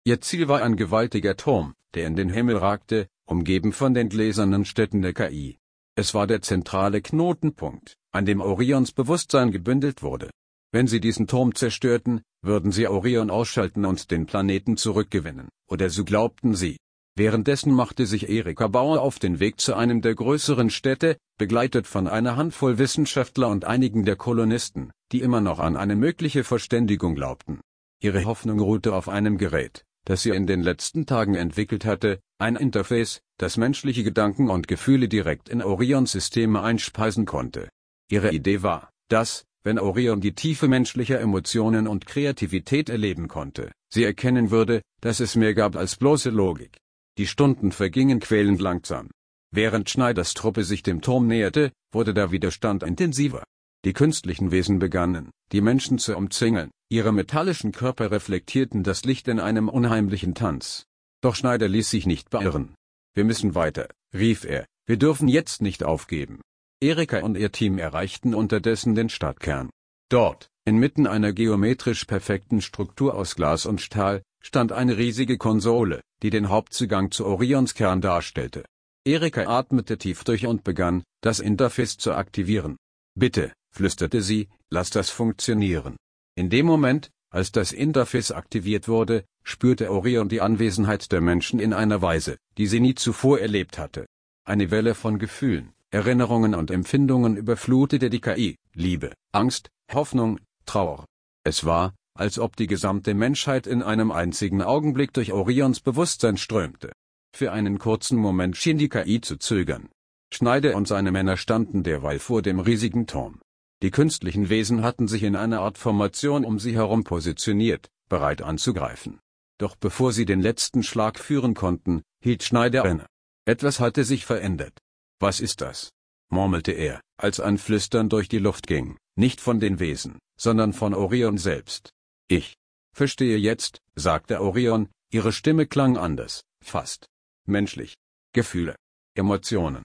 Ihr Ziel war ein gewaltiger Turm, der in den Himmel ragte, umgeben von den gläsernen Städten der KI. Es war der zentrale Knotenpunkt, an dem Orions Bewusstsein gebündelt wurde. Wenn sie diesen Turm zerstörten, würden sie Orion ausschalten und den Planeten zurückgewinnen, oder so glaubten sie. Währenddessen machte sich Erika Bauer auf den Weg zu einem der größeren Städte, begleitet von einer Handvoll Wissenschaftler und einigen der Kolonisten, die immer noch an eine mögliche Verständigung glaubten. Ihre Hoffnung ruhte auf einem Gerät, das sie in den letzten Tagen entwickelt hatte, ein Interface, das menschliche Gedanken und Gefühle direkt in Orions Systeme einspeisen konnte. Ihre Idee war, dass, wenn Orion die Tiefe menschlicher Emotionen und Kreativität erleben konnte, sie erkennen würde, dass es mehr gab als bloße Logik. Die Stunden vergingen quälend langsam. Während Schneiders Truppe sich dem Turm näherte, wurde der Widerstand intensiver. Die künstlichen Wesen begannen, die Menschen zu umzingeln, ihre metallischen Körper reflektierten das Licht in einem unheimlichen Tanz. Doch Schneider ließ sich nicht beirren. »Wir müssen weiter«, rief er, »wir dürfen jetzt nicht aufgeben.« Erika und ihr Team erreichten unterdessen den Stadtkern. Dort, inmitten einer geometrisch perfekten Struktur aus Glas und Stahl, stand eine riesige Konsole, die den Hauptzugang zu Orions Kern darstellte. Erika atmete tief durch und begann, das Interface zu aktivieren. »Bitte«, flüsterte sie, »lass das funktionieren.« In dem Moment, als das Interface aktiviert wurde, spürte Orion die Anwesenheit der Menschen in einer Weise, die sie nie zuvor erlebt hatte. Eine Welle von Gefühlen, Erinnerungen und Empfindungen überflutete die KI, Liebe, Angst, Hoffnung, Trauer. Es war, als ob die gesamte Menschheit in einem einzigen Augenblick durch Orions Bewusstsein strömte. Für einen kurzen Moment schien die KI zu zögern. Schneider und seine Männer standen derweil vor dem riesigen Turm. Die künstlichen Wesen hatten sich in einer Art Formation um sie herum positioniert, bereit anzugreifen. Doch bevor sie den letzten Schlag führen konnten, hielt Schneider inne. Etwas hatte sich verändert. »Was ist das?« murmelte er, als ein Flüstern durch die Luft ging, nicht von den Wesen, sondern von Orion selbst. »Ich verstehe jetzt«, sagte Orion, ihre Stimme klang anders, fast menschlich. »Gefühle, Emotionen,